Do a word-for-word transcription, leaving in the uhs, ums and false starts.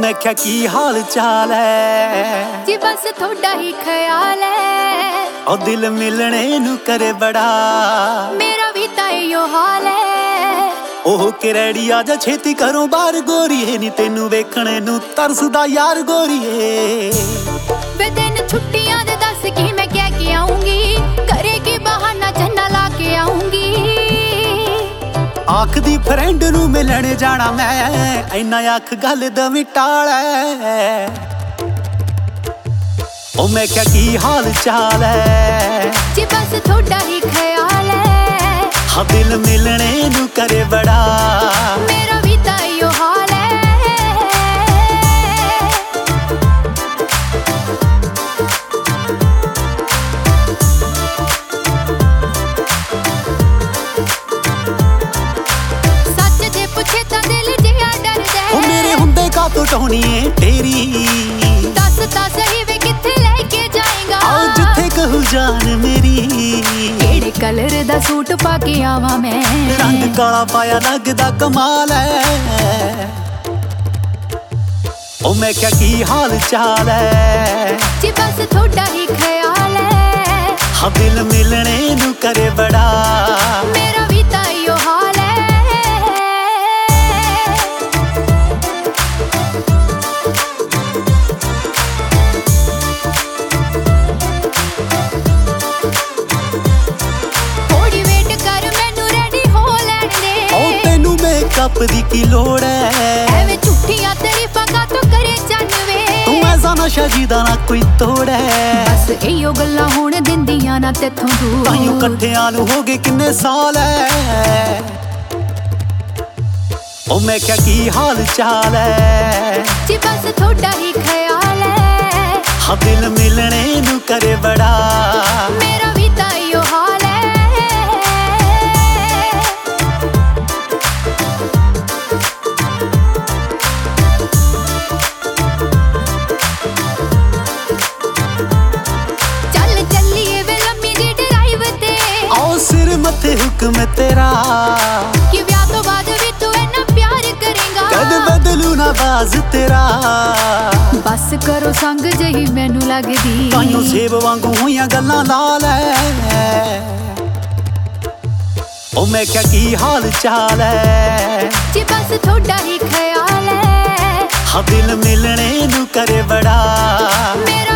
मैं क्या की हाल चाल है जी बस थोड़ा ही ख्याल है ओ दिल मिलने नू करे बड़ा मेरा भी ताइयो हाल है ओह किरड़ी आजा छेती करो बार गोरीए नी तेनू वेखणे नू तरसदा यार गोरीए वे दिन छुट्टियां दे दस की मैं कह के आऊंगी करेगी बहाना झंडा ला के आऊंगी आख दी फ्रेंड नू मिलने जाना मैं इन्ना आख गल दवी टाल है ओ मैं क्या की हाल चाल है जी बस थोड़ा ही ख्याल है हाँ दिल मिलने नू करे बड़ा मेरा भी ताइयो हाल है सच जे पूछे ता दिल जिया डरदा है ओ मेरे हुंदे का तो टोनीए तेरी दस ता सही वे किथे लेके जाएगा आओ जिथे कहू जान मेरी केड़े कलर दा सूट पा के आवा मैं रंग काला पाया लगदा कमाल है ओ मैं क्या की हाल चाल है जी बस थोड़ा ही ख्याल है हाँ दिल मिलने नू करे बड़ा मेरा भी ताइयो हाल है थोड़ी वेट कर मैनू रेडी हो लैण दे ओ तेनू मेकअप दी की लोड़ है एवें झूठियां तारीफां का तो करे जानवे तू ऐसा नशा जीदा ना कोई तोड़ है बस इयो गल्लां होण दिंदियां ना तेथों दूर ताइयों कट्ठियां नू हो गए किन्ने साल है ओ मैं क्या की हाल चाल है जी बस थोड़ा ही ख्याल है हाँ दिल मिलने नू करे बड़ा मेरा भी ताइयो हाल है चल चलिए वे लम्मी जी ड्राइव ते आओ सिर मथे हुक्म तेरा कि ब्याह तो बाद भी तू इन्ना प्यार करेगा कद बदलू ना बाज तेरा बस करो संग जही मैनू लगदी ताइयों सेब वांगू होइयां गल्लां लाल है ओ मैं क्या की हाल चाल है जी बस थोड़ा ही ख्याल है हाँ दिल मिलने नू करे बड़ा मेरा